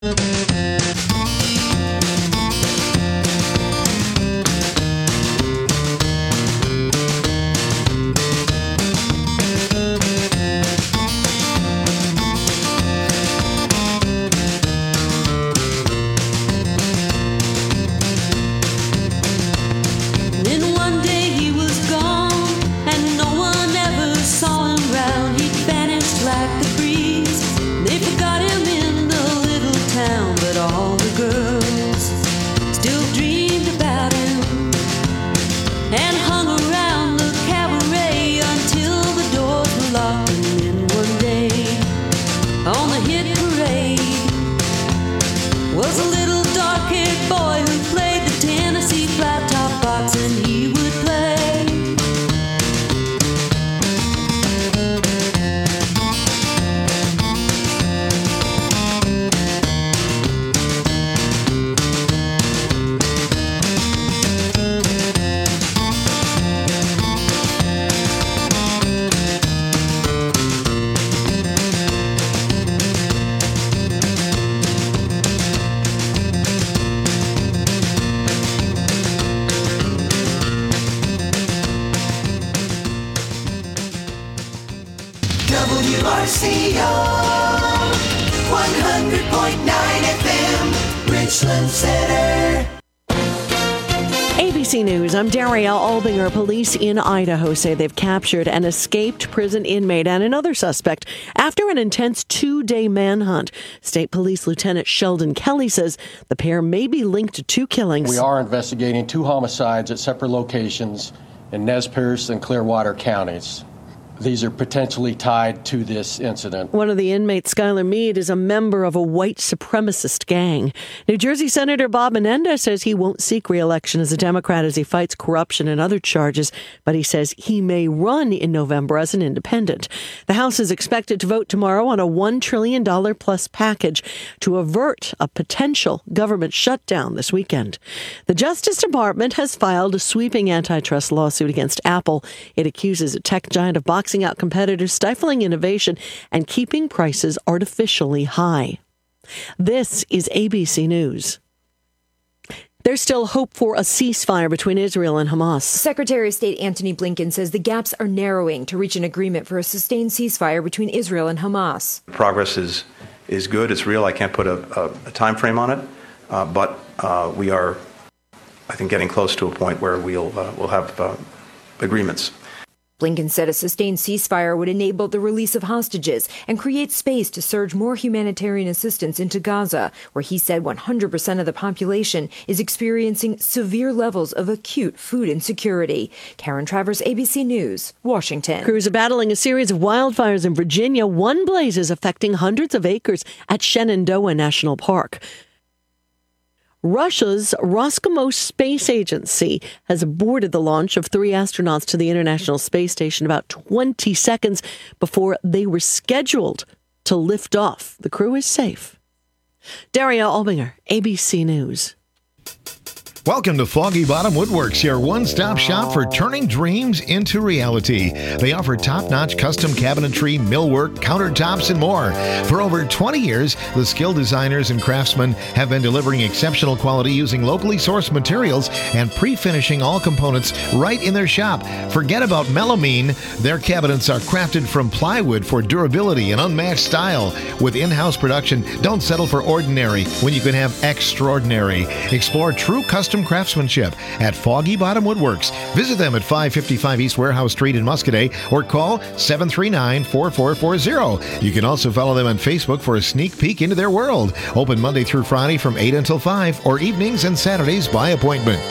WRCO 100.9 FM, Richland Center. ABC News, I'm Daria Albinger. Police in Idaho say they've captured an escaped prison inmate and another suspect after an intense 2-day manhunt. State Police Lieutenant Sheldon Kelly says the pair may be linked to 2 killings. We are investigating 2 homicides at separate locations in Nez Perce and Clearwater counties. These are potentially tied to this incident. One of the inmates, Skylar Mead, is a member of a white supremacist gang. New Jersey Senator Bob Menendez says he won't seek re-election as a Democrat as he fights corruption and other charges, but he says he may run in November as an independent. The House is expected to vote tomorrow on a $1 trillion plus package to avert a potential government shutdown this weekend. The Justice Department has filed a sweeping antitrust lawsuit against Apple. It accuses a tech giant of boxing out competitors, stifling innovation, and keeping prices artificially high. This is ABC News. There's still hope for a ceasefire between Israel and Hamas. Secretary of State Antony Blinken says the gaps are narrowing to reach an agreement for a sustained ceasefire between Israel and Hamas. Progress is good. It's real. I can't put a time frame on it, but we are, I think, getting close to a point where we'll have agreements. Blinken said a sustained ceasefire would enable the release of hostages and create space to surge more humanitarian assistance into Gaza, where he said 100% of the population is experiencing severe levels of acute food insecurity. Karen Travers, ABC News, Washington. Crews are battling a series of wildfires in Virginia. One blaze is affecting hundreds of acres at Shenandoah National Park. Russia's Roscosmos Space Agency has aborted the launch of 3 astronauts to the International Space Station about 20 seconds before they were scheduled to lift off. The crew is safe. Daria Albinger, ABC News. Welcome to Foggy Bottom Woodworks, your one-stop shop for turning dreams into reality. They offer top-notch custom cabinetry, millwork, countertops, and more. For over 20 years, the skilled designers and craftsmen have been delivering exceptional quality using locally sourced materials and pre-finishing all components right in their shop. Forget about melamine. Their cabinets are crafted from plywood for durability and unmatched style. With in-house production, don't settle for ordinary when you can have extraordinary. Explore true custom craftsmanship at Foggy Bottom Woodworks. Visit them at 555 East Warehouse Street in Muscoda or call 739-4440. You can also follow them on Facebook for a sneak peek into their world. Open Monday through Friday from 8 until 5 or evenings and Saturdays by appointment.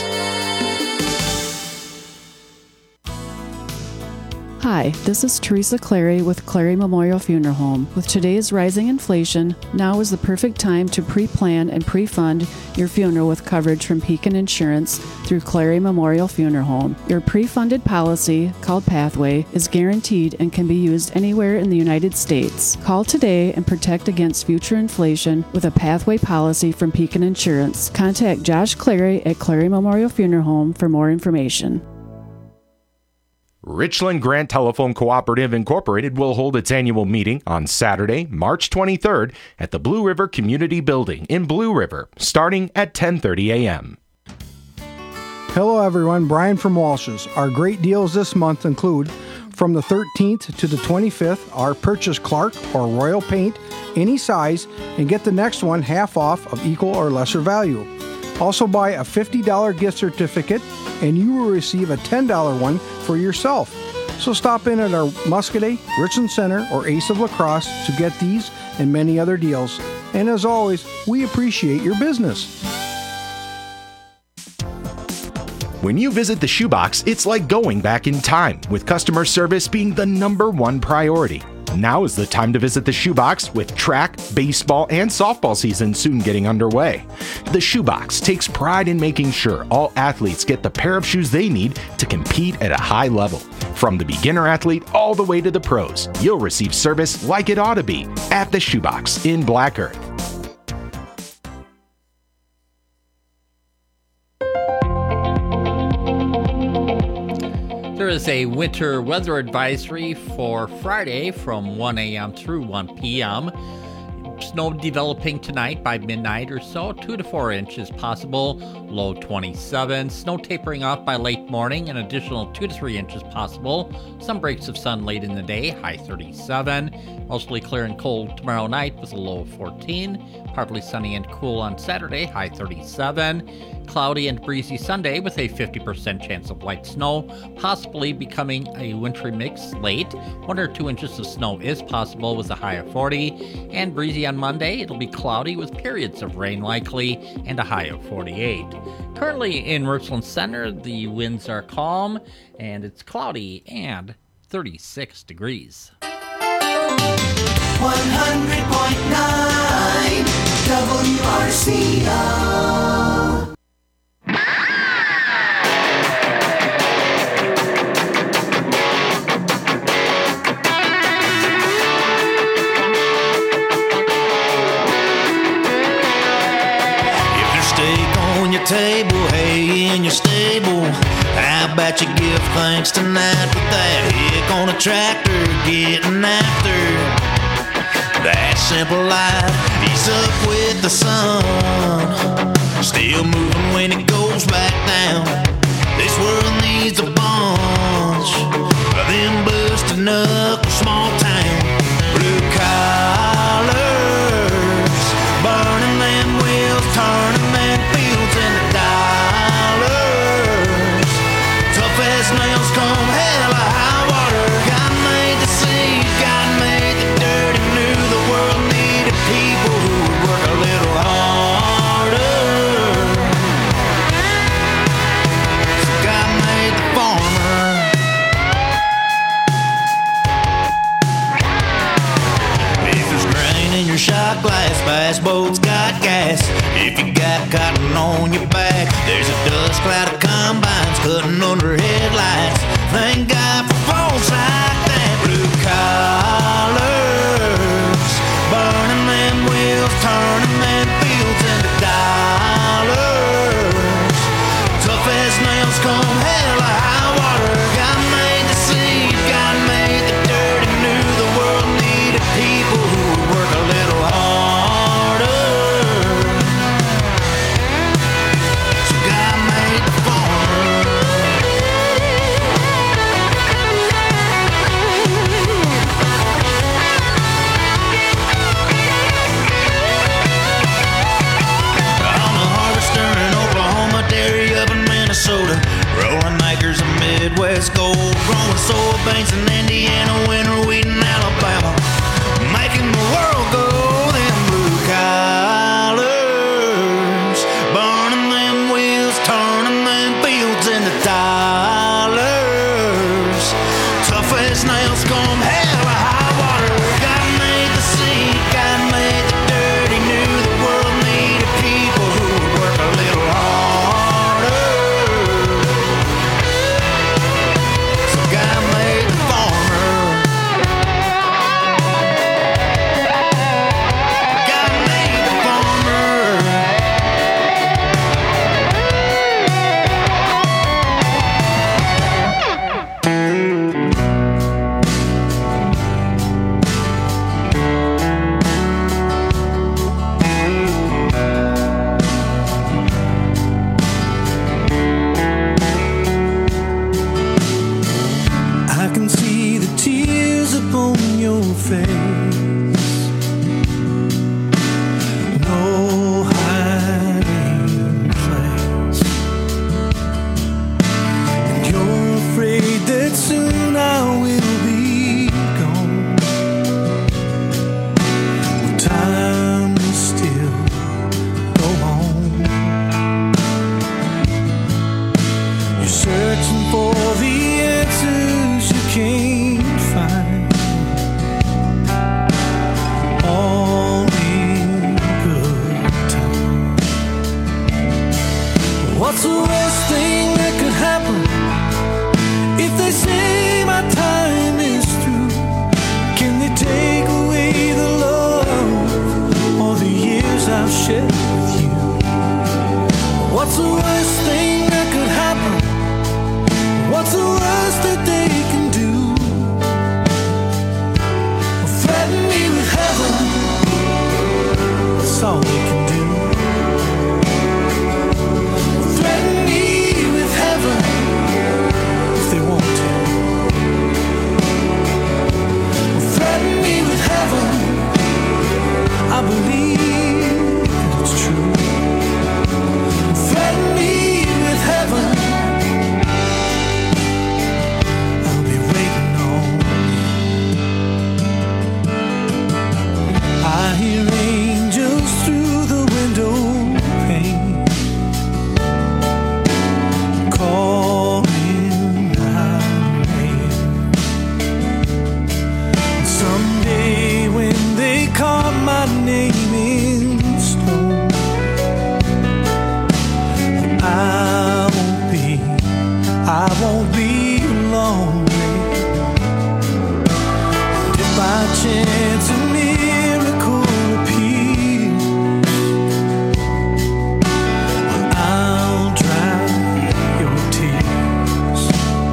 Hi, this is Teresa Clary with Clary Memorial Funeral Home. With today's rising inflation, now is the perfect time to pre-plan and pre-fund your funeral with coverage from Pekin Insurance through Clary Memorial Funeral Home. Your pre-funded policy, called Pathway, is guaranteed and can be used anywhere in the United States. Call today and protect against future inflation with a Pathway policy from Pekin Insurance. Contact Josh Clary at Clary Memorial Funeral Home for more information. Richland Grant Telephone Cooperative Incorporated will hold its annual meeting on Saturday, March 23rd at the Blue River Community Building in Blue River, starting at 10:30 a.m. Hello everyone, Brian from Walsh's. Our great deals this month include from the 13th to the 25th, our purchase Clark or Royal paint, any size, and get the next one half off of equal or lesser value. Also buy a $50 gift certificate and you will receive a $10 one for yourself. So stop in at our Muscadet, Richland Center, or Ace of La Crosse to get these and many other deals. And as always, we appreciate your business. When you visit the Shoebox, it's like going back in time, with customer service being the #1 priority. Now is the time to visit the Shoebox, with track, baseball, and softball season soon getting underway. The Shoebox takes pride in making sure all athletes get the pair of shoes they need to compete at a high level. From the beginner athlete all the way to the pros, you'll receive service like it ought to be at the Shoebox in Black Earth. There is a winter weather advisory for Friday from 1 a.m. through 1 p.m. Snow developing tonight by midnight or so, 2 to 4 inches possible, low 27. Snow tapering off by late morning, an additional 2 to 3 inches possible. Some breaks of sun late in the day, high 37. Mostly clear and cold tomorrow night with a low of 14. Partly sunny and cool on Saturday, high 37. Cloudy and breezy Sunday with a 50% chance of light snow, possibly becoming a wintry mix late. 1 or 2 inches of snow is possible with a high of 40. And breezy on Monday, it'll be cloudy with periods of rain likely and a high of 48. Currently in Richland Center, the winds are calm and it's cloudy and 36 degrees. 100.9 WRCO. Your table, hay in your stable. How about you give thanks tonight with that hick on a tractor getting after that simple life? He's up with the sun, still moving when it goes back down. This world needs a bunch of them busted knuckle small town blue collars, burning them wheels, turning them fields into dollars. Tough as nails come hell or high water. God made the sea, God made the dirt, and knew the world needed people who would work a little harder. So God made the farmer. If there's grain in your shot glass, bass boat's got gas. If you got cotton on your back, there's a dust cloud of combines cutting under headlights. Thank God for folks like that. Blue collars, burning them wheels, turning them fields into dollars. Tough as nails come hell or high water. God made the seed, God made the dirt, and knew the world needed people who would work a little harder. So God made the farmer. What's the worst thing that could happen if they say my time is through? Can they take away the love, all the years I've shared with you? What's the worst thing that could happen? What's the worst that they can do? Threaten me with heaven, that's all they can do. Threaten me with heaven if they want to. Threaten me with heaven, I believe that it's true. Threaten me with heaven, I'll be waiting on. I hear angels through the window pane calling my name. And someday when they carve my name in stone, I won't be lonely. And if by chance a miracle appears, I'll dry your tears.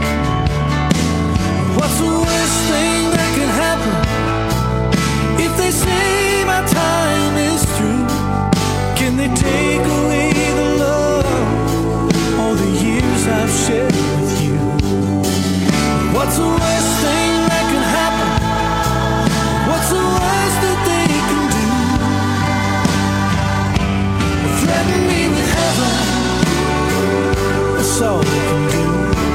What's the worst thing that can happen if they say my time is through? Can they take away the love, all the years I've shared with you? What's the worst thing that can happen? What's the worst that they can do? Threaten me with heaven, that's all they can do.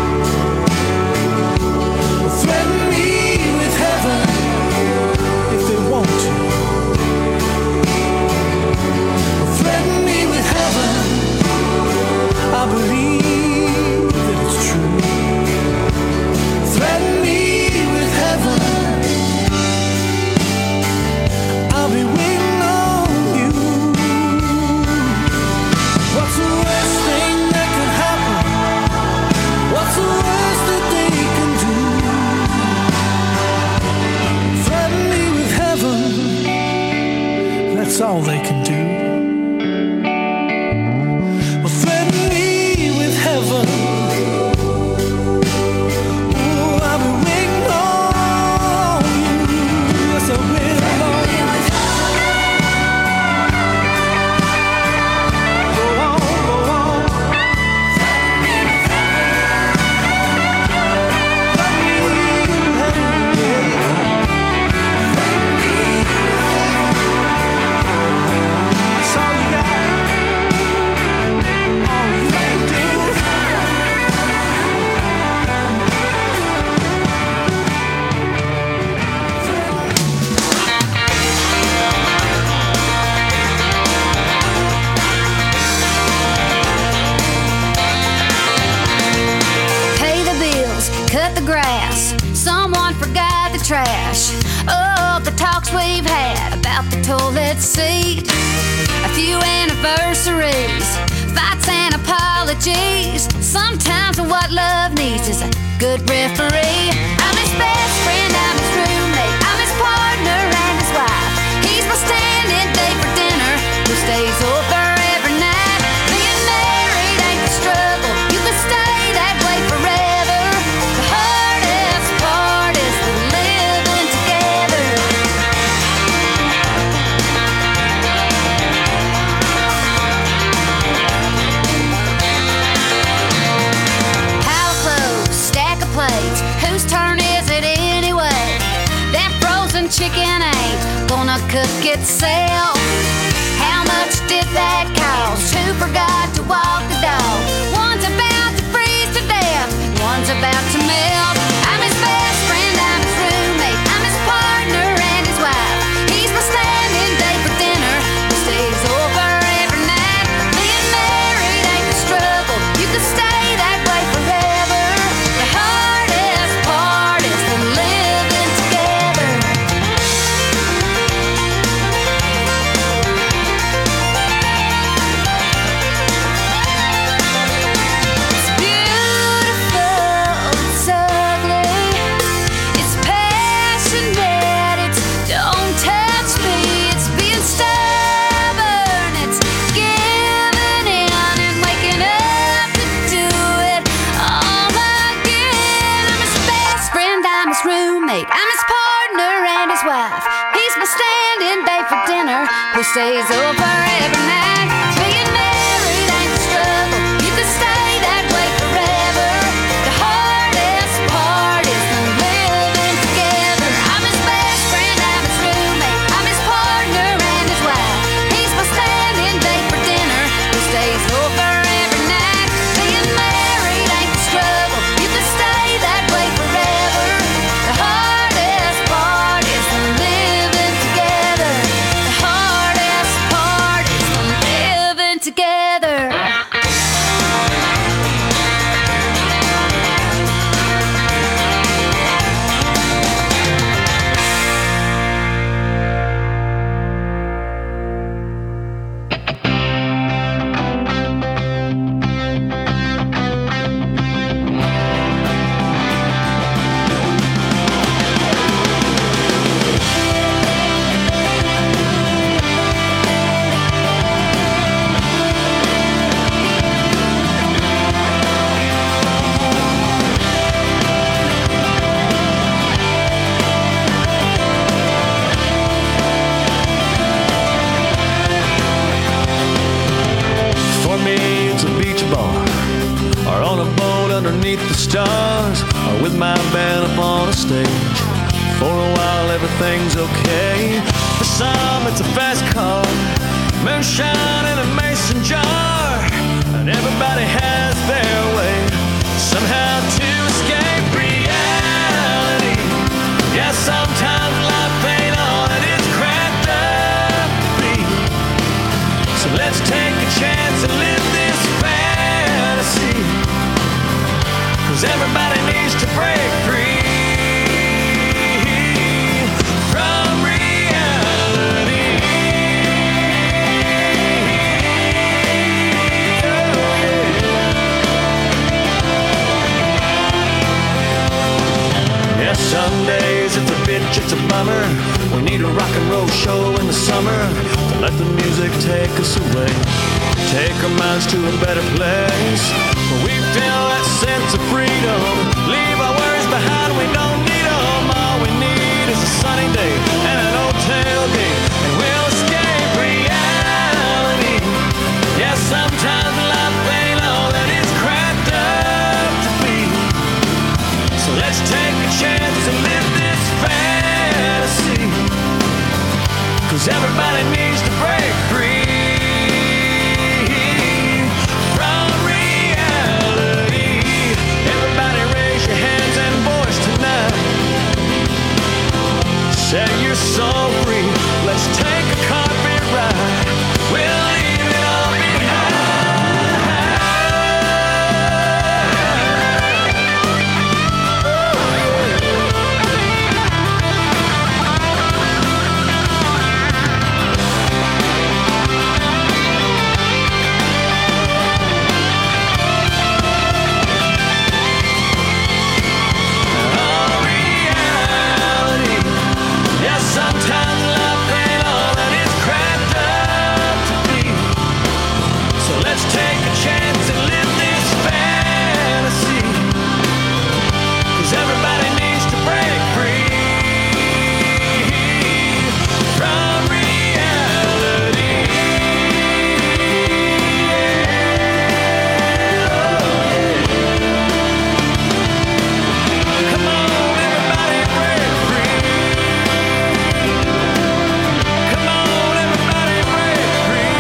Threaten me with heaven if they want to. Threaten me with heaven, I believe that it's true. Threaten me with heaven, I'll be waiting on you. What's the worst thing that could happen? What's the worst that they can do? Threaten me with heaven, that's all they can do. Well, threaten me with heaven. Ooh, I'll be waiting on you. Yes, I will. Go on, go on. Threaten me with heaven, yeah. That's all you got. All you can do. Pay the bills, cut the grass. Someone forgot the trash. Oh, the talks we've had about the toilet seat. A few anniversaries, fights and apologies. Sometimes what love needs is a good referee. I'm his best friend, I'm his roommate, I'm his partner and his wife. He's my stand-in day for dinner, who stays over every night. Being married ain't the struggle, you can stay that way forever. The hardest part is the living together. Pile of clothes, stack of plates, whose turn is it anyway? That frozen chicken ain't gonna cook itself. How much did that cost? Who forgot to walk the dog? One's about to freeze to death, one's about to melt. I'm his best friend, I'm his roommate, I'm his partner and his wife. He's my stand-in day for dinner, who stays over every night. Being married ain't the struggle, you can stay that way forever. The hardest part is the living together. who stays over every night. Being married ain't a struggle, you could stay that way forever. The hardest part is the living together. I'm his best friend, I'm his roommate, I'm his partner and his wife. He's my standing date for dinner, who stays over every night. Being married ain't a struggle, you could stay that way forever. The hardest part is the living together. The hardest part is the living together. For me, it's a beach bar, or on a boat underneath the stars, or with my band up on a stage. For a while, everything's okay. For some, it's a fast car, moonshine in a mason jar, and everybody has their way somehow to escape reality. Yeah, sometimes life ain't all it is cracked up to be. So let's take a chance and live this fantasy, 'cause everybody needs to break free from reality. Yeah, some days it's a bitch, it's a bummer. We need a rock and roll show in the summer to let the music take us away, take our minds to a better place where we feel that sense of freedom. Leave our worries behind, we don't need them. All we need is a sunny day and an old tailgate, and we'll escape reality. Yeah, sometimes life ain't all that it's cracked up to be. So let's take a chance and live this fantasy, 'cause everybody needs to break free from reality. Everybody raise your hands and voice tonight. Say you're so free. Let's take a carpet ride. We'll leave it all behind. Sometimes life ain't all that it's cracked up to be. So let's take a chance and live this fantasy, 'cause everybody needs to break free from reality. Come on, everybody, break free. Come on, everybody, break free.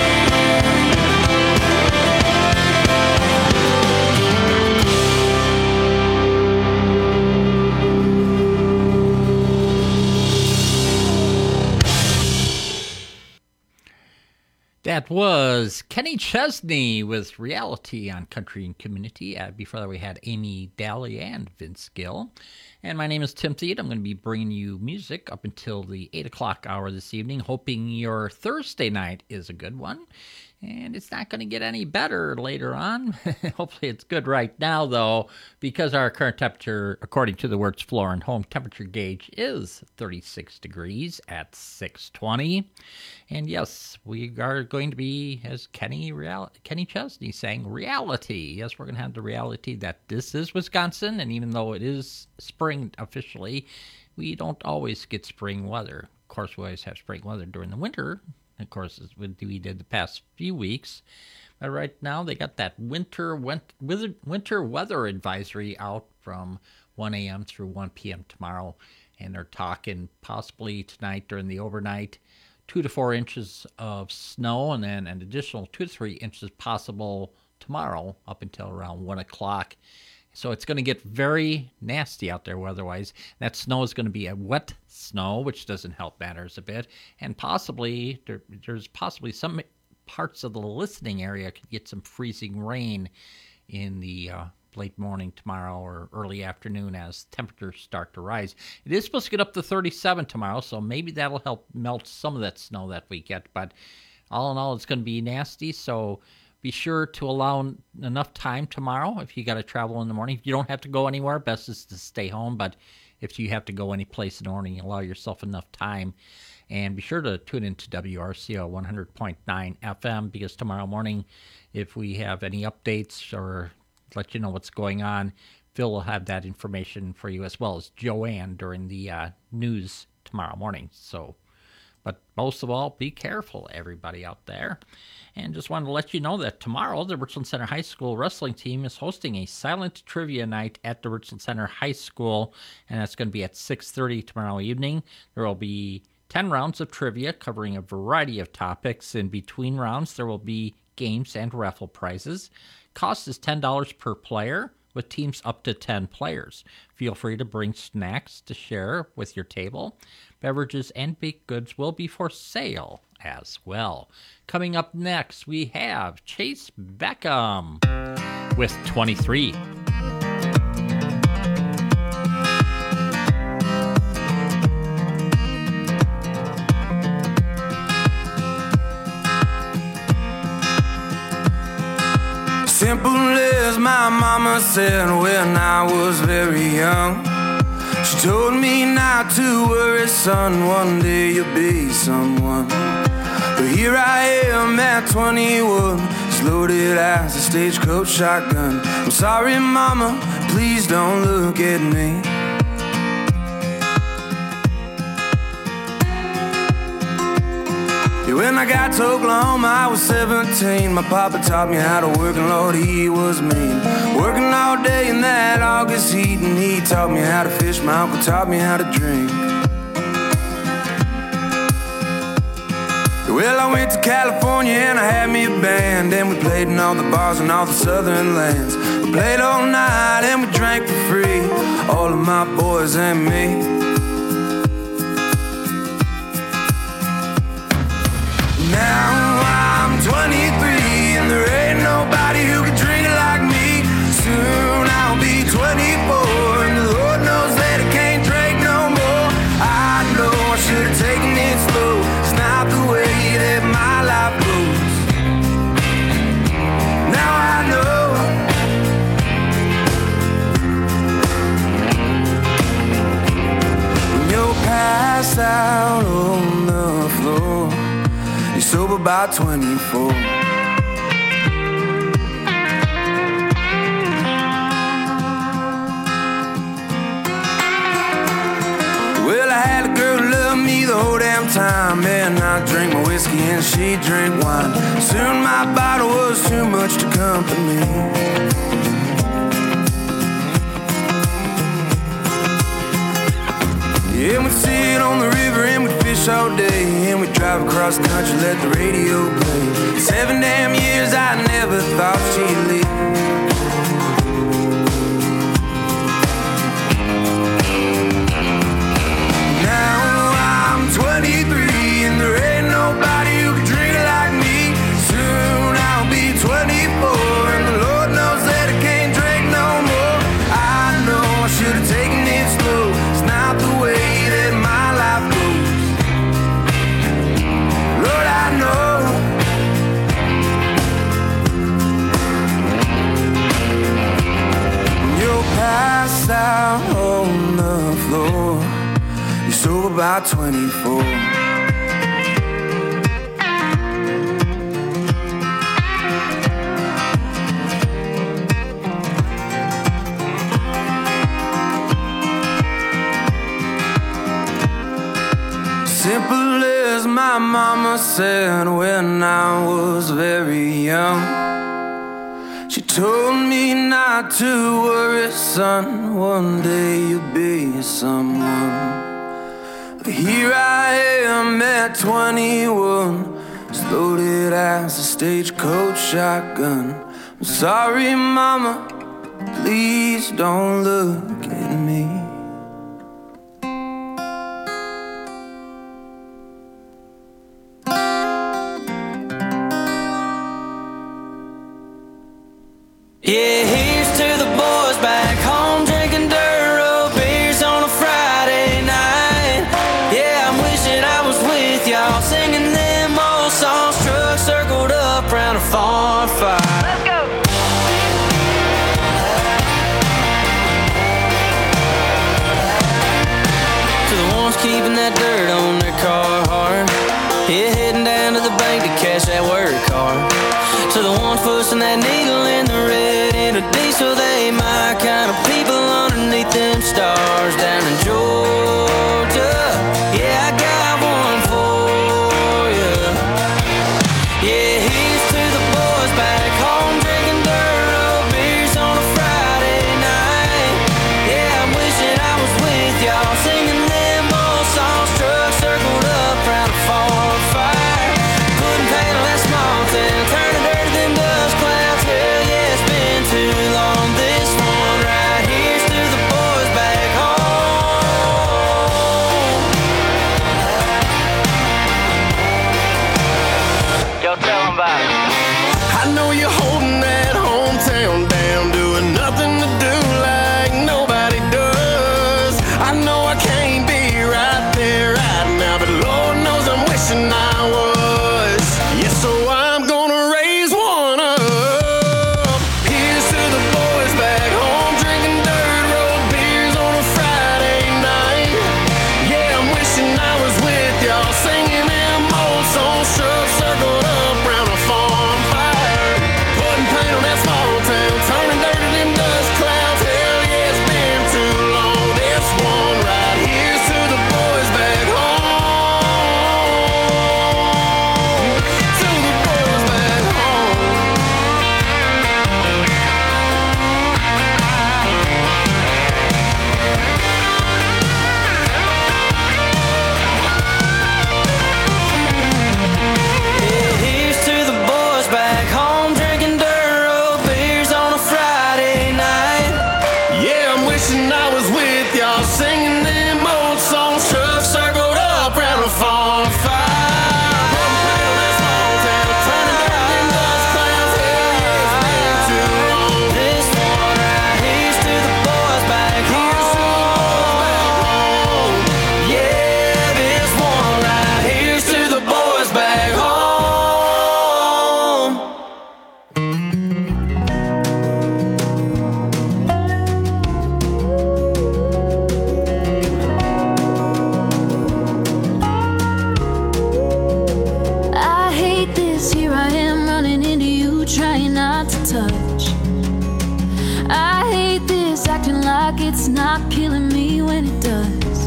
That was Kenny Chesney with Reality on Country and Community. Before that, we had Amy Daly and Vince Gill. And my name is Tim Thede. I'm going to be bringing you music up until the 8 o'clock hour this evening, hoping your Thursday night is a good one. And it's not going to get any better later on. Hopefully it's good right now, though, because our current temperature, according to the Words Floor and Home temperature gauge, is 36 degrees at 6:20. And yes, we are going to be, as Kenny Chesney sang, reality. Yes, we're going to have the reality that this is Wisconsin, and even though it is spring officially, we don't always get spring weather. Of course, we always have spring weather during the winter, of course, as we did the past few weeks. But right now, they got that winter weather advisory out from 1 a.m. through 1 p.m. tomorrow. And they're talking possibly tonight during the overnight, 2 to 4 inches of snow, and then an additional 2 to 3 inches possible tomorrow up until around 1 o'clock. So it's going to get very nasty out there weather-wise. That snow is going to be a wet snow, which doesn't help matters a bit. And possibly, there's possibly some parts of the listening area could get some freezing rain in the late morning tomorrow or early afternoon as temperatures start to rise. It is supposed to get up to 37 tomorrow, so maybe that'll help melt some of that snow that we get. But all in all, it's going to be nasty, so be sure to allow enough time tomorrow if you got to travel in the morning. If you don't have to go anywhere, best is to stay home. But if you have to go any place in the morning, allow yourself enough time. And be sure to tune into WRCO 100.9 FM, because tomorrow morning, if we have any updates or let you know what's going on, Phil will have that information for you, as well as Joanne during the news tomorrow morning. So, but most of all, be careful, everybody out there. And just wanted to let you know that tomorrow, the Richland Center High School wrestling team is hosting a silent trivia night at the Richland Center High School, and that's going to be at 6:30 tomorrow evening. There will be 10 rounds of trivia covering a variety of topics. In between rounds, there will be games and raffle prizes. Cost is $10 per player, with teams up to 10 players. Feel free to bring snacks to share with your table. Beverages and baked goods will be for sale as well. Coming up next, we have Chase Beckham with 23. Simple as my mama said when I was very young. She told me not to worry, son, one day you'll be someone. But here I am at 21, as loaded as a stagecoach shotgun. I'm sorry, mama, please don't look at me. When I got to Oklahoma, I was 17. My papa taught me how to work, and Lord, he was mean. Working all day in that August heat, and he taught me how to fish. My uncle taught me how to drink. Well, I went to California and I had me a band, and we played in all the bars and all the southern lands. We played all night and we drank for free, all of my boys and me. Now I'm 23 and there ain't nobody who can drink it like me. Soon I'll be 24 and the Lord knows that I can't drink no more. I know I should have taken it slow. It's not the way that my life goes. Now I know. When you're passed out on the floor, you're sober by 24. Well, I had a girl who loved me the whole damn time, and I drank my whiskey and she drank wine. Soon my bottle was too much to comfort me. Yeah, we'd sit on the river and we'd fish all day, and we'd drive across the country, let the radio play. 7 damn years I never thought she'd leave. Now I'm 23 and there ain't nobody who can drink it like me. Soon I'll be 24 and the Lord knows that I can't drink no more. I know I should have taken it slow. It's not the way that my life goes. Lord, I know. When you're passed out on the floor, you're sober by 24. Simple as my mama said when I was very young. She told me not to worry, son, one day you'll be someone. But here I am at 21, as loaded as a stagecoach shotgun. I'm sorry, mama, please don't look at me. Yeah, here's to the boys back home drinking dirt road beers on a Friday night. Yeah, I'm wishing I was with y'all singing them old songs, trucks circled up round a farm fire. Let's go! To the ones keeping that dirt on their car hard, yeah, heading down to the bank to cash that work card. To the ones pushing that needle in the red in a diesel, they my kind of people underneath them stars down in Georgia. Yeah, I got one for you. Yeah, here's to the boys back home drinking dirt road beers on a Friday night. Yeah, I'm wishing I was with y'all singing them old songs, trucks circled up round a farm fire. Putting paint on that small town, turning dirt them dust clouds. Hell yeah, it's been too long. This one right here's to the boys back home. Yo, tell them about it. I know you're holding that hometown down, doing nothing to do like nobody does. I know I can't be right there right now, but Lord knows I'm wishing I was. Yeah, so I'm gonna raise one up. Here's to the boys back home drinking dirt road beers on a Friday night. Yeah, I'm wishing I was with y'all singing them old songs, trucks circled up round a farm fire. Putting paint on that small town, turning dirt to them dust clouds. Hell yeah, it's been too long. This one right here's to the boys back home. To the boys back home. Yeah, here's to the boys back home drinking dirt road beers on a Friday night. Yeah, I'm wishing I was with y'all singing them old songs, trucks circled up round a farm fire. Putting paint on that small town, turning dirt to them dust clouds. Hell yeah, it's been too long. This one right here's to the boys back home. Yeah, this one right here's to the boys back home. I hate this, here I am running into you, trying not to touch. I hate this, acting like it's not killing me when it does.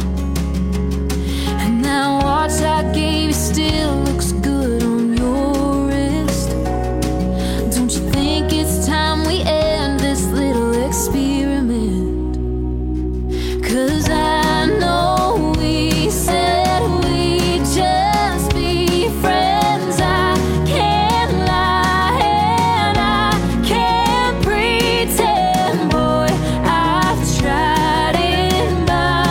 And that watch I gave you still looks good on your wrist. Don't you think it's time we end this little experiment? 'Cause I know we said we'd just be friends. I can't lie and I can't pretend, boy. I've tried it my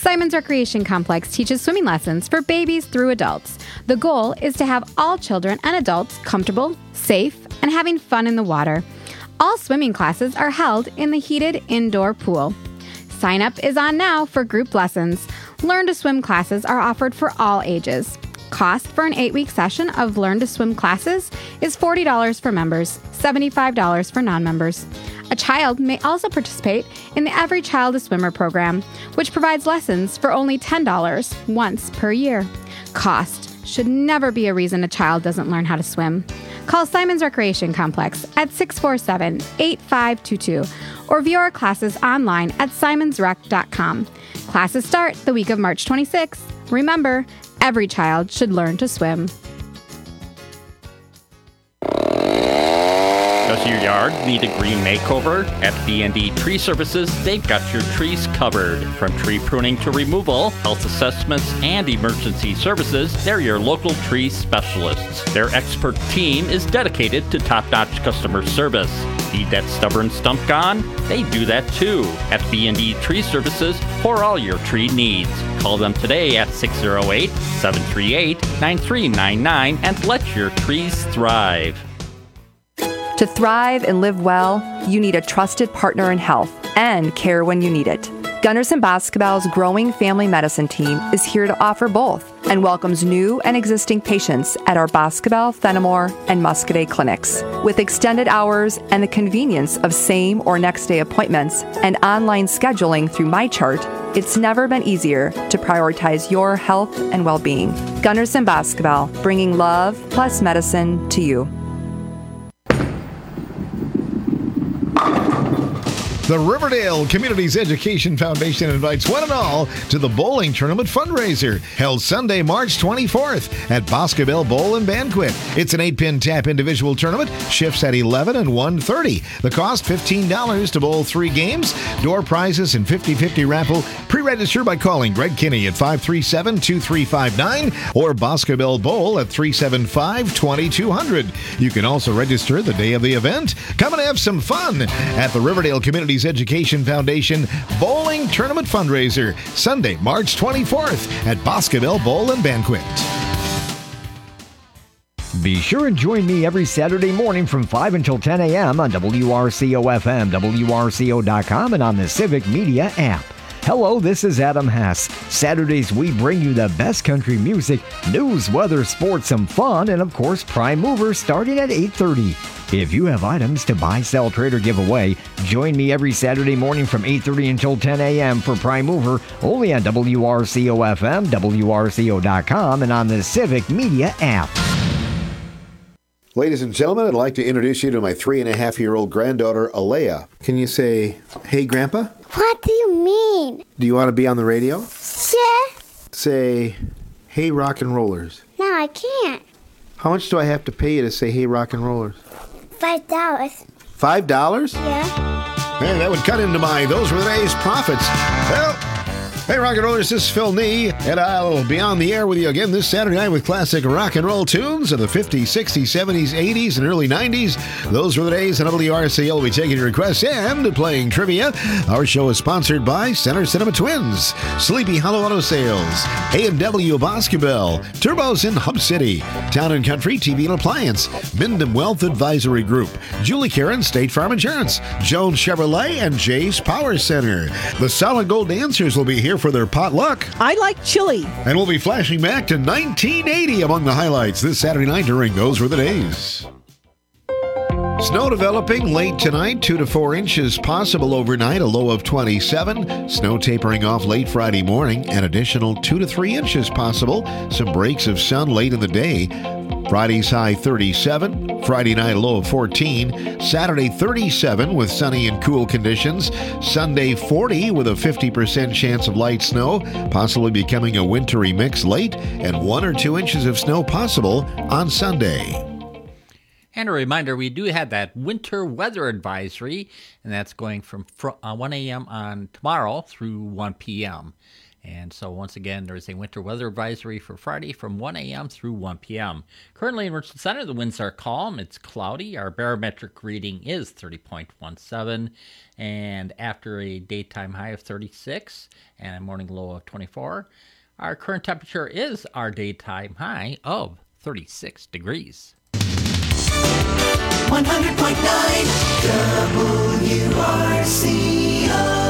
Simon's Recreation Complex teaches swimming lessons for babies through adults. The goal is to have all children and adults comfortable, safe, and having fun in the water. All swimming classes are held in the heated indoor pool. Sign up is on now for group lessons. Learn to Swim classes are offered for all ages. Cost for an 8-week session of Learn to Swim classes is $40 for members, $75 for non-members. A child may also participate in the Every Child a Swimmer program, which provides lessons for only $10 once per year. Cost should never be a reason a child doesn't learn how to swim. Call Simon's Recreation Complex at 647-8522 or view our classes online at simonsrec.com. Classes start the week of March 26th. Remember, every child should learn to swim. Does your yard need a green makeover? At B&D Tree Services, they've got your trees covered. From tree pruning to removal, health assessments, and emergency services, they're your local tree specialists. Their expert team is dedicated to top-notch customer service. Need that stubborn stump gone? They do that too. At B&D Tree Services for all your tree needs. Call them today at 608-738-9399 and let your trees thrive. To thrive and live well, you need a trusted partner in health and care when you need it. Gunderson Basketball's growing family medicine team is here to offer both and welcomes new and existing patients at our Basketball, Fenimore, and Muscadet clinics. With extended hours and the convenience of same or next day appointments and online scheduling through MyChart, it's never been easier to prioritize your health and well-being. Gunderson Basketball, bringing love plus medicine to you. The Riverdale Communities Education Foundation invites one and all to the bowling tournament fundraiser held Sunday, March 24th at Boscobel Bowl and Banquet. It's an 8-pin tap individual tournament, shifts at 11 and 1:30. The cost $15 to bowl 3 games, door prizes and 50-50 raffle. Pre-register by calling Greg Kinney at 537-2359 or Boscobel Bowl at 375-2200. You can also register the day of the event. Come and have some fun at the Riverdale Communities Education Foundation Bowling Tournament Fundraiser, Sunday, March 24th at Boscobel Bowl and Banquet. Be sure and join me every Saturday morning from 5 until 10 a.m. on WRCO-FM, WRCO.com, and on the Civic Media app. Hello, this is Adam Hess. Saturdays, we bring you the best country music, news, weather, sports, some fun, and of course, Prime Mover starting at 8:30. If you have items to buy, sell, trade, or give away, join me every Saturday morning from 8:30 until 10 a.m. for Prime Mover, only on WRCO-FM, WRCO.com, and on the Civic Media app. Ladies and gentlemen, I'd like to introduce you to my 3.5-year-old granddaughter, Alea. Can you say, hey, Grandpa? What do you mean? Do you want to be on the radio? Yeah. Say, hey, rock and rollers. No, I can't. How much do I have to pay you to say, hey, rock and rollers? $5. $5? Yeah. Hey, that would cut into my Those Were the Days profits. Well, hey, rock and rollers, this is Phil Nee, and I'll be on the air with you again this Saturday night with classic rock and roll tunes of the 50s, 60s, 70s, 80s, and early 90s. Those were the days, and WRCL will be taking your requests and playing trivia. Our show is sponsored by Center Cinema Twins, Sleepy Hollow Auto Sales, A&W Boscobel, Turbos in Hub City, Town & Country TV and Appliance, Mindom Wealth Advisory Group, Julie Karen State Farm Insurance, Jones Chevrolet, and Jay's Power Center. The Solid Gold Dancers will be here for their potluck. I like chili. And we'll be flashing back to 1980 among the highlights this Saturday night during Those Were the Days. Snow developing late tonight, 2 to 4 inches possible overnight, a low of 27. Snow tapering off late Friday morning, an additional 2 to 3 inches possible. Some breaks of sun late in the day. Friday's high 37, Friday night a low of 14, Saturday 37 with sunny and cool conditions, Sunday 40 with a 50% chance of light snow, possibly becoming a wintry mix late, and 1 or 2 inches of snow possible on Sunday. And a reminder, we do have that winter weather advisory, and that's going from 1 a.m. on tomorrow through 1 p.m. And so once again, there's a winter weather advisory for Friday from 1 a.m. through 1 p.m. Currently in Richland Center, the winds are calm. It's cloudy. Our barometric reading is 30.17. And after a daytime high of 36 and a morning low of 24, our current temperature is our daytime high of 36 degrees. 100.9 WRCO.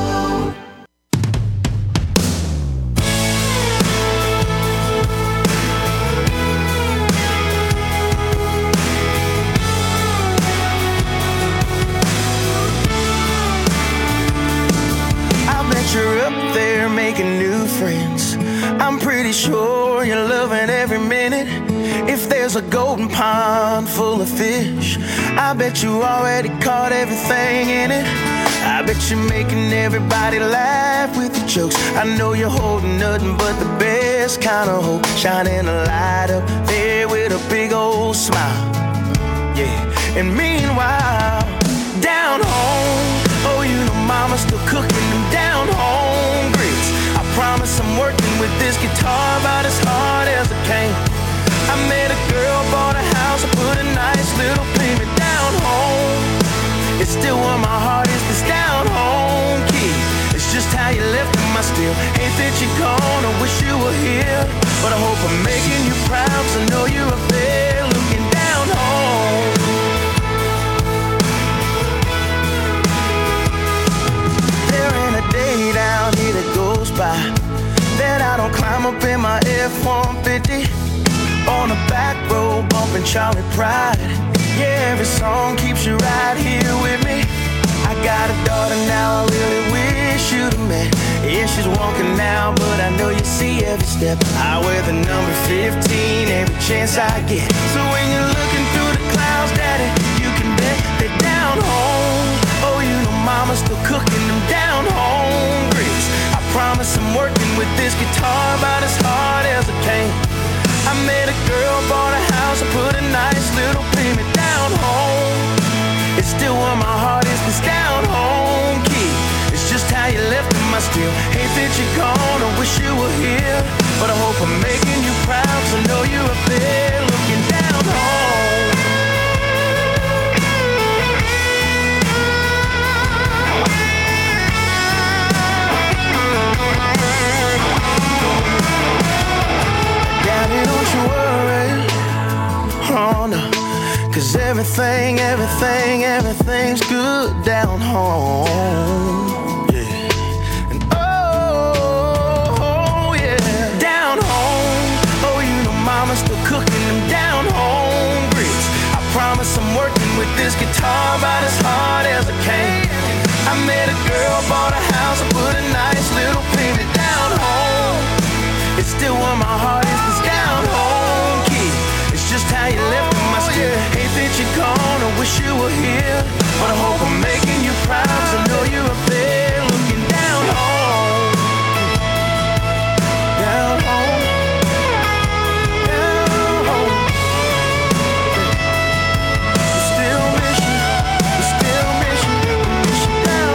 You're up there making new friends. I'm pretty sure you're loving every minute. If there's a golden pond full of fish, I bet you already caught everything in it. I bet you're making everybody laugh with your jokes. I know you're holding nothing but the best kind of hope, shining a light up there with a big old smile. Yeah, and meanwhile, down home, oh, you know mama's still cooking them down home grits. I promise I'm working with this guitar about as hard as I can. I met a girl, bought a house, I put a nice little payment down home. It's still where my heart is, this down home key. It's just how you left them, I still hate that you're gone. I wish you were here, but I hope I'm making you proud, 'cause I know you're up there looking down home. Day down here that goes by that I don't climb up in my F-150 on a back road bumping Charlie Pride. Yeah, every song keeps you right here with me. I got a daughter now, I really wish you'd have met. Yeah, she's walking now, but I know you see every step. I wear the number 15 every chance I get. So when you're looking through the clouds, Daddy, you can bet they're down home. Oh, you know mama's still cooking them down home grits. I promise I'm working with this guitar about as hard as I can. I met a girl, bought a house, I put a nice little payment down home. It's still where my heart is, this down home key. It's just how you left them, I still hate that you're gone. I wish you were here, but I hope I'm making you proud, 'cause I know you're up there looking down home. Daddy, don't you worry, oh no, 'cause everything's good down home. Yeah, and oh yeah, down home, oh you know mama's still cooking them down home grits. I promise I'm working with this guitar about as hard as I can. I met a girl, bought a house, I put a nice little payment down home. It's still where my heart is, this down home key. It's just how you left them, I still hate that you're gone. I wish you were here, but I hope I'm making you proud, 'cause I know you're up there looking down home. Down home. Down home. I still miss you. I still miss you. I miss you down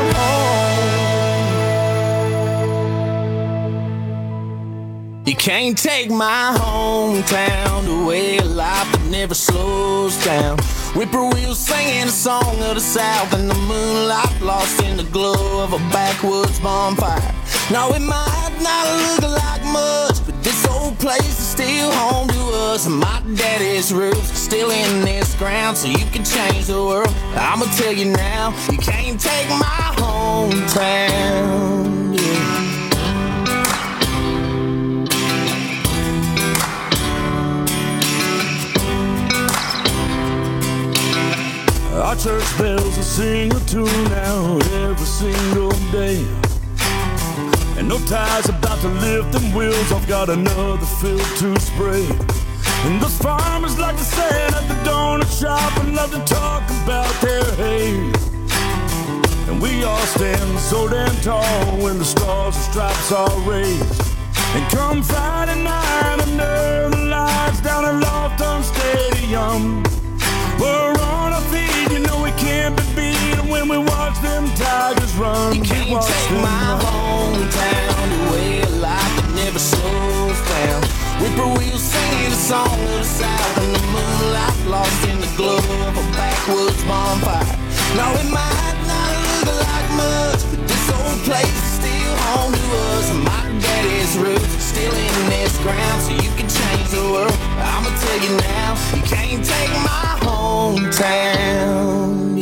home. You can't take my hometown to way of life that never slows down. Whippoorwills singing a song of the South in the moonlight, lost in the glow of a backwoods bonfire. Now it might not look like much, but this old place is still home to us. And my daddy's roots are still in this ground, so you can change the world. I'ma tell you now, you can't take my hometown. Yeah. Our church bells will sing a tune out every single day. And no tide's about to lift them wheels. I've got another field to spray. And those farmers like to stand at the donut shop and love to talk about their hay. And we all stand so damn tall when the stars and stripes are raised. And come Friday night under the lights down at Lofton Stadium, we're on our feet, you know we can't be beat. And when we watch them Tigers run, you can't take my hometown away. Now it might not look like much, but this old place is still home to us. My daddy's roots still in this ground, so you can change the world. I'ma tell you now, you can't take my hometown.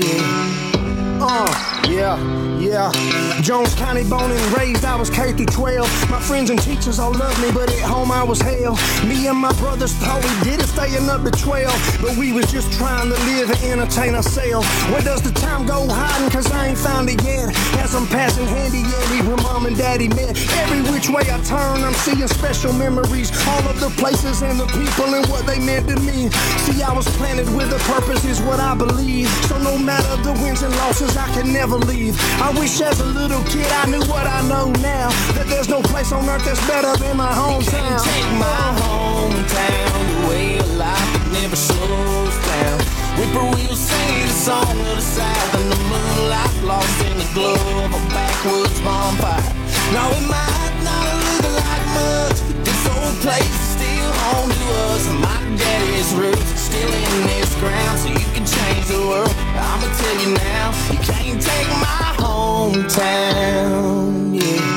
Yeah. Jones County born and raised, I was K through 12. My friends and teachers all loved me, but at home I was hell. Me and my brothers thought we did it, staying up to 12. But we was just trying to live and entertain ourselves. Where does the time go hiding? Cause I ain't found it yet. As I'm passing handy, yeah, where mom and daddy met. Every which way I turn, I'm seeing special memories. All of the places and the people and what they meant to me. See, I was planted with a purpose, is what I believe. So no matter the wins and losses, I can never leave. I wish as a little kid I knew what I know now, that there's no place on earth that's better than my hometown. You can't take my hometown, the way of life that never slows down. Whippoorwill sing the song of the South, and the moonlight lost in the glow of a backwoods bonfire. Now it might not look like much, but this old place is still home to us. My daddy's roots still in this ground, so you can change the world. I'ma tell you now, you can't take my hometown, yeah.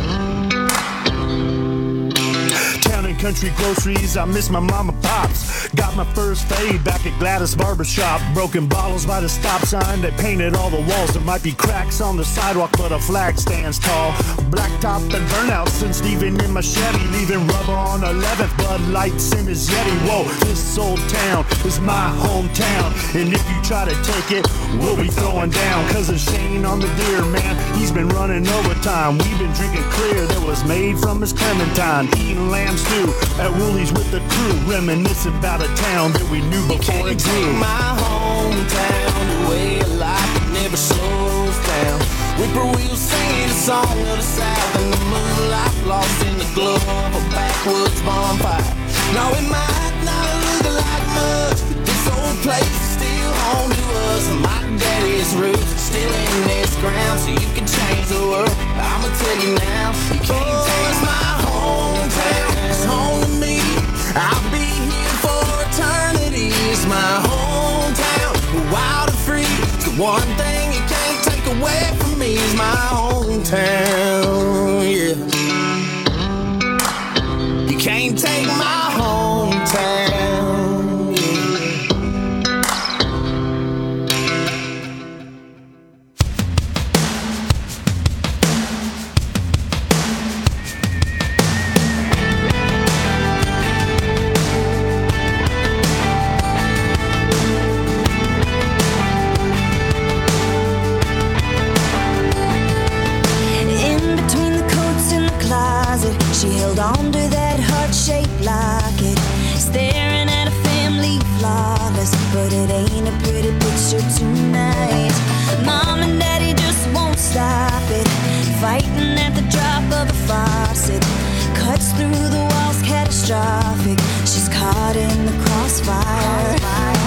Town and country groceries, I miss my mama pops. Got my first fade back at Gladys Barbershop. Broken bottles by the stop sign, they painted all the walls. There might be cracks on the sidewalk, but a flag stands tall. Blacktop and burnout since leaving in my Chevy, leaving rubber on 11th, Bud Lights in his Yeti. Whoa, this old town is my hometown, and if you try to take it, we'll be throwing down. Cousin Shane on the deer, man, he's been running overtime. We've been drinking clear that was made from his Clementine, eating lamb stew at Woolies with the crew, reminiscing about a town that we knew before it grew. My hometown, the way of life that never slows down. Whippoorwill singing a song of the South, and the moonlight lost in the glow of a backwoods bonfire. Now it might not look like much, but this old place is still home to us. My daddy's roots still in this ground, so you can change the world. I'ma tell you now, you can't take my hometown. It's home to me. I'll be here for eternity. It's my hometown, wild and free. It's the one thing you can't take away from me. Is my hometown, yeah. You can't take my hometown, yeah. She held on to that heart-shaped locket, staring at a family flawless, but it ain't a pretty picture tonight. Mom and Daddy just won't stop it, fighting at the drop of a faucet, cuts through the walls catastrophic. She's caught in the crossfire,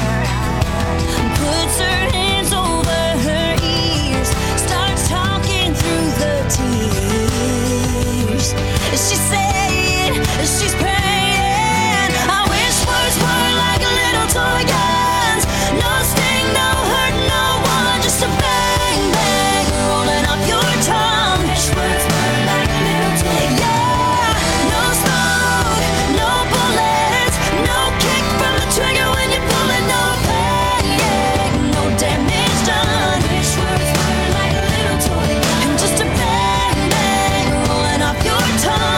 puts her hands over her ears, starts talking through the tears. She's saying, she's praying, I wish words were like little toy guns. No sting, no hurt, no one, just a bang, bang, rolling off your tongue. Wish words were like little toy guns. Yeah, no smoke, no bullets, no kick from the trigger when you pull it, no pain, no damage done. Wish words were like little toy guns. Just a bang, bang, rolling off your tongue.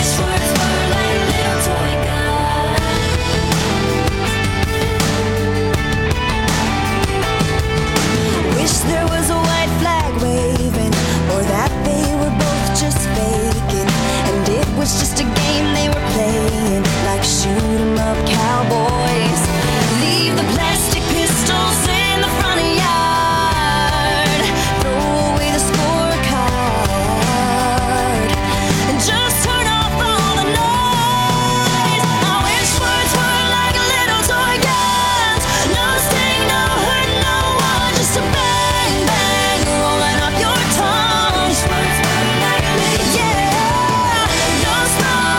There was a white flag waving, or that they were both just faking, and it was just a game they were playing, like shoot 'em up cowboys. Leave the plastic pistols in the front yard, throw away the scorecard, and just turn off all the noise. I wish words were like little toy guns. No sting, no hurt, no one, just a bang. Rolling off your tongue. Yeah, no smoke.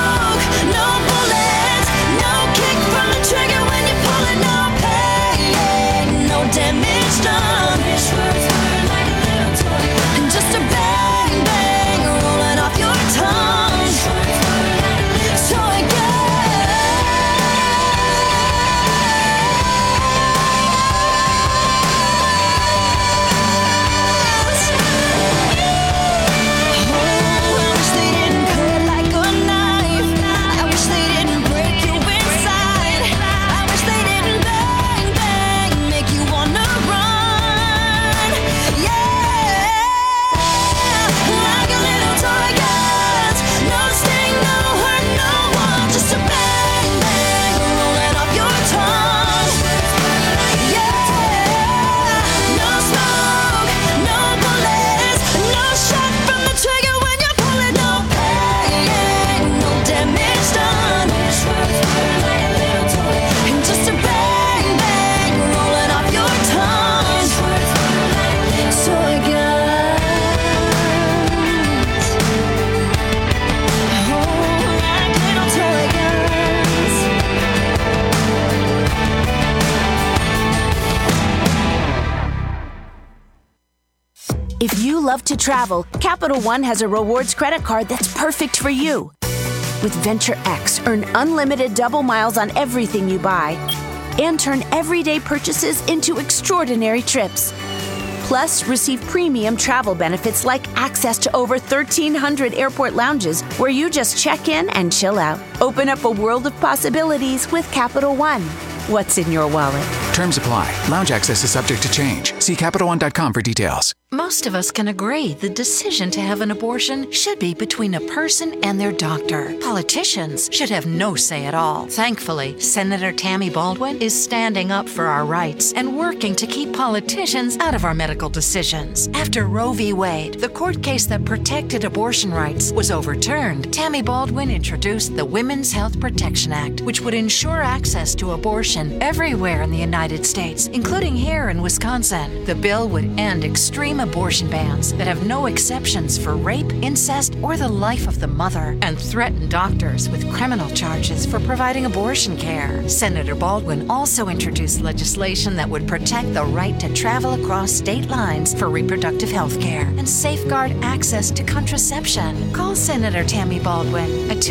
love to travel, Capital One has a rewards credit card that's perfect for you. With Venture X, earn unlimited double miles on everything you buy and turn everyday purchases into extraordinary trips. Plus, receive premium travel benefits like access to over 1,300 airport lounges where you just check in and chill out. Open up a world of possibilities with Capital One. What's in your wallet? Terms apply. Lounge access is subject to change. See CapitalOne.com for details. Most of us can agree the decision to have an abortion should be between a person and their doctor. Politicians should have no say at all. Thankfully, Senator Tammy Baldwin is standing up for our rights and working to keep politicians out of our medical decisions. After Roe v. Wade, the court case that protected abortion rights, was overturned, Tammy Baldwin introduced the Women's Health Protection Act, which would ensure access to abortion everywhere in the United States, including here in Wisconsin. The bill would end extreme abortion bans that have no exceptions for rape, incest, or the life of the mother, and threaten doctors with criminal charges for providing abortion care. Senator Baldwin also introduced legislation that would protect the right to travel across state lines for reproductive health care and safeguard access to contraception. Call Senator Tammy Baldwin at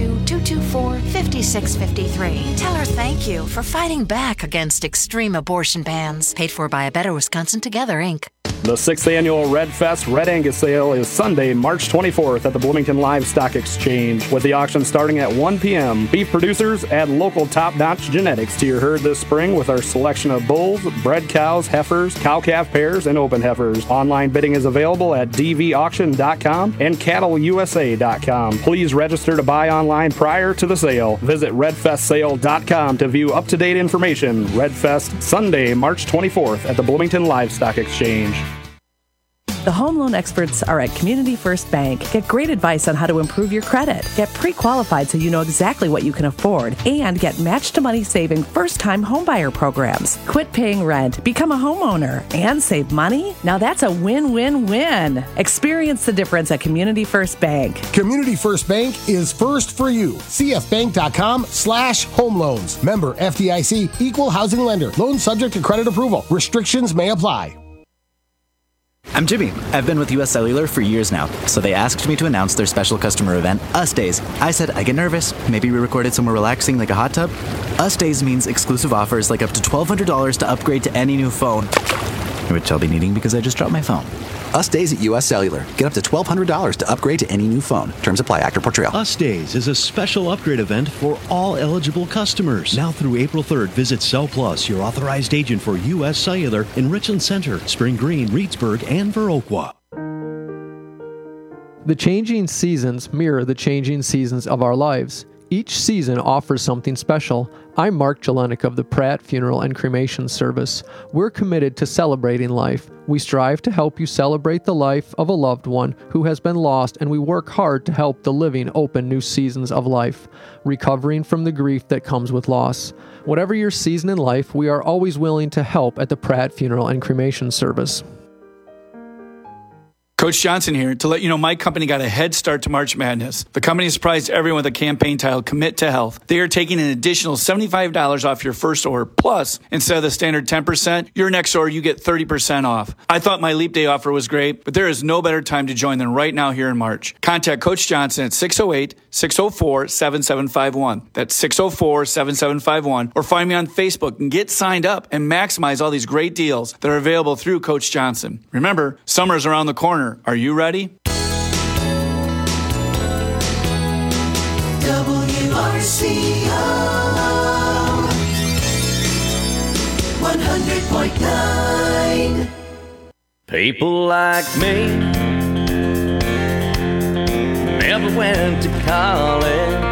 202-224-5653. Tell her thank you for fighting back against extreme abortion bans. Paid for by A Better Wisconsin Together, Inc. The 6th annual Red Fest Red Angus sale is Sunday, March 24th at the Bloomington Livestock Exchange. With the auction starting at 1 p.m., beef producers add local top-notch genetics to your herd this spring with our selection of bulls, bred cows, heifers, cow-calf pairs, and open heifers. Online bidding is available at dvauction.com and cattleusa.com. Please register to buy online prior to the sale. Visit redfestsale.com to view up-to-date information. Red Fest, Sunday, March 24th at the Bloomington Livestock Exchange. The home loan experts are at Community First Bank. Get great advice on how to improve your credit. Get pre-qualified so you know exactly what you can afford. And get match-to-money saving first-time homebuyer programs. Quit paying rent, become a homeowner, and save money? Now that's a win-win-win. Experience the difference at Community First Bank. Community First Bank is first for you. cfbank.com/home loans. Member FDIC, equal housing lender. Loan subject to credit approval. Restrictions may apply. I'm Jimmy. I've been with US Cellular for years now, so they asked me to announce their special customer event, Us Days. I said, I get nervous. Maybe we recorded somewhere relaxing like a hot tub? Us Days means exclusive offers like up to $1,200 to upgrade to any new phone, which I'll be needing because I just dropped my phone. Us Days at US Cellular. Get up to $1,200 to upgrade to any new phone. Terms apply. Actor Portrayal. Us Days is a special upgrade event for all eligible customers. Now through April 3rd, visit Cell Plus, your authorized agent for US Cellular in Richland Center, Spring Green, Reedsburg, and Viroqua. The changing seasons mirror the changing seasons of our lives. Each season offers something special. I'm Mark Jelenik of the Pratt Funeral and Cremation Service. We're committed to celebrating life. We strive to help you celebrate the life of a loved one who has been lost, and we work hard to help the living open new seasons of life, recovering from the grief that comes with loss. Whatever your season in life, we are always willing to help at the Pratt Funeral and Cremation Service. Coach Johnson here to let you know my company got a head start to March Madness. The company surprised everyone with a campaign titled Commit to Health. They are taking an additional $75 off your first order. Plus, instead of the standard 10%, your next order you get 30% off. I thought my Leap Day offer was great, but there is no better time to join than right now here in March. Contact Coach Johnson at 608-604-7751. That's 604-7751. Or find me on Facebook and get signed up and maximize all these great deals that are available through Coach Johnson. Remember, summer's around the corner. Are you ready? WRCO 100.9. People like me never went to college,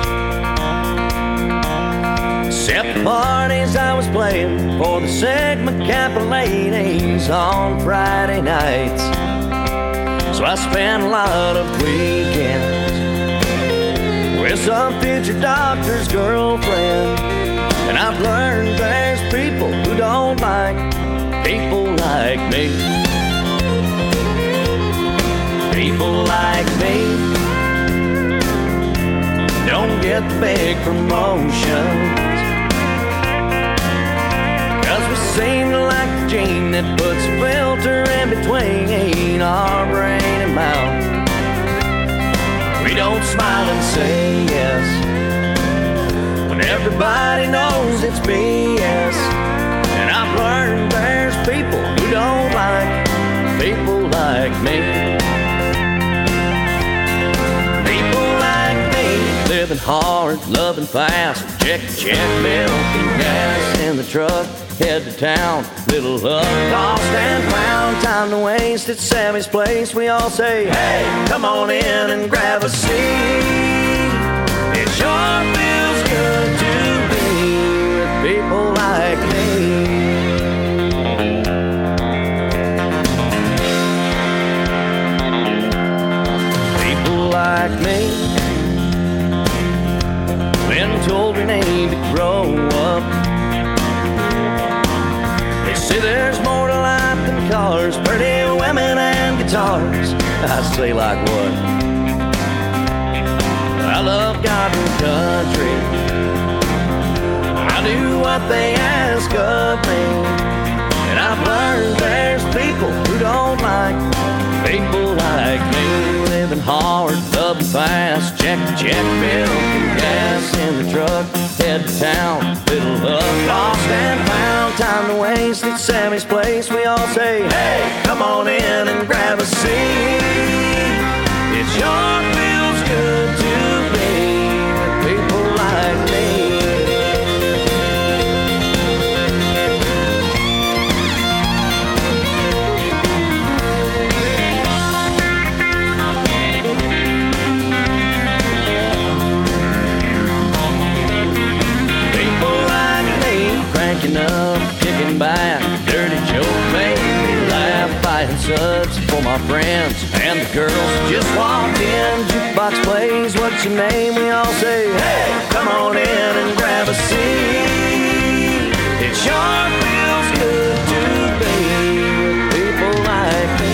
except the parties I was playing for the Sigma Kappa ladies on Friday nights. So I spent a lot of weekends with some future doctor's girlfriend. And I've learned there's people who don't like people like me. People like me don't get the big promotions. 'cause we seem to like the gene that puts a filter in between our brain and mouth. We don't smile and say yes when everybody knows it's BS. And I've learned there's people who don't like people like me. People like me, living hard, loving fast, check, milk and gas in the truck, head to town, little love, lost and found, time to waste at Sammy's place. We all say, hey, come on in and grab a seat. It sure feels good to be with people like me. Like me, been told we need to grow up. They say there's more to life than cars, pretty women and guitars. I say like what? I love God and country. I do what they ask of me. And I've learned there's people who don't like people like me. Living hard, loving fast, check, milk and gas in the truck, head to town, little love, lost and found, time to waste at Sammy's place. We all say, hey, come on in and grab a seat. It sure feels good to be with people like me. Up, kicking back, dirty joke made me laugh, buying suds for my friends and the girls just walked in. Jukebox plays, what's your name? We all say, hey, come on in and grab a seat. It sure feels good to be with people like me.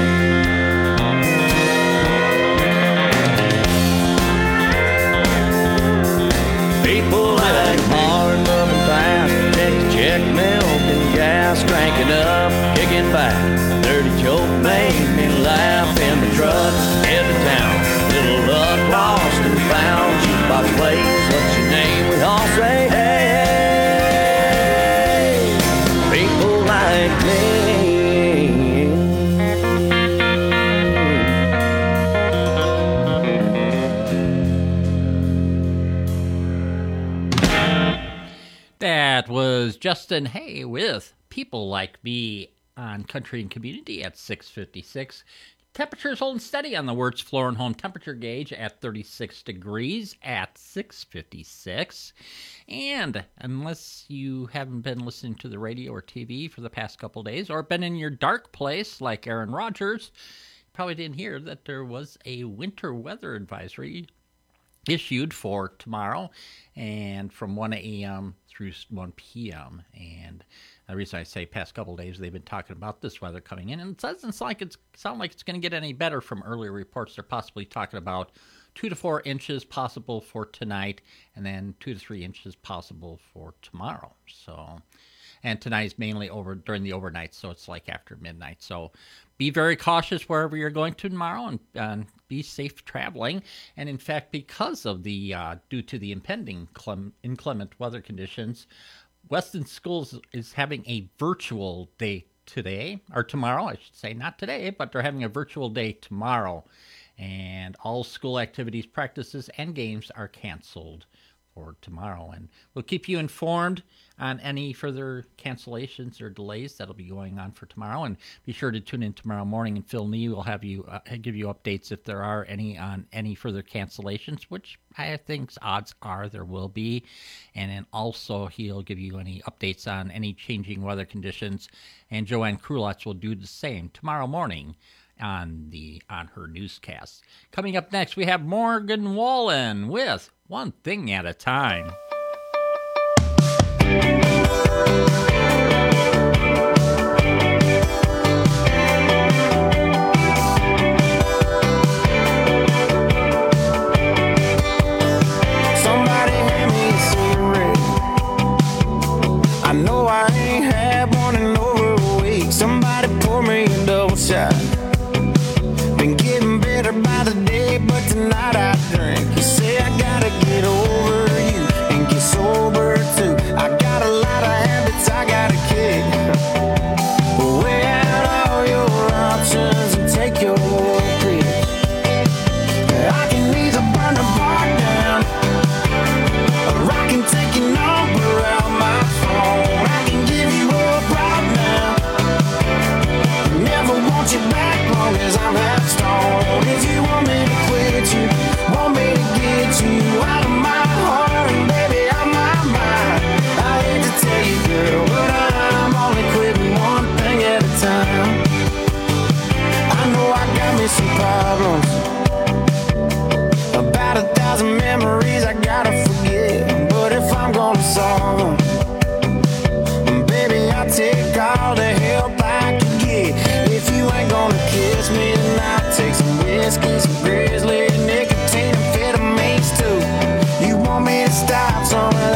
People like hard, loving fast, check, milk and gas, cranking up, kicking back. Dirty joke made me laugh in the truck, head to town. Little luck lost and found. Jukebox plays, what's your name? We all say, hey, people like me. That was Justin Hay with People Like Me on Country and Community at 6:56. Temperatures holding steady on the Wirtz Floor and Home temperature gauge at 36 degrees at 6:56. And unless you haven't been listening to the radio or TV for the past couple days or been in your dark place like Aaron Rodgers, you probably didn't hear that there was a winter weather advisory issued for tomorrow and from 1 a.m. through 1 p.m. And the reason I say past couple of days, they've been talking about this weather coming in, and it doesn't sound like it's going to get any better from earlier reports. They're possibly talking about 2 to 4 inches possible for tonight, and then 2 to 3 inches possible for tomorrow. So, and tonight's mainly over during the overnight, so it's like after midnight. So be very cautious wherever you're going to tomorrow, and be safe traveling. And in fact, because of the due to the impending inclement weather conditions, Weston Schools is having a virtual day today, or tomorrow, I should say, not today, but they're having a virtual day tomorrow. And all school activities, practices, and games are canceled for tomorrow. And we'll keep you informed on any further cancellations or delays that'll be going on for tomorrow. And be sure to tune in tomorrow morning, and Phil Nee will have you give you updates if there are any on any further cancellations, which I think odds are there will be. And then also he'll give you any updates on any changing weather conditions. And Joanne Krulacz will do the same tomorrow morning on her newscast. Coming up next, we have Morgan Wallen with One Thing at a Time. Somebody hand me a cigarette. I know I ain't memories I gotta forget. But if I'm gonna solve them, baby, I'll take all the help I can get. If you ain't gonna kiss me, then I'll take some whiskey, some grizzly, nicotine, amphetamines too. You want me to stop somewhere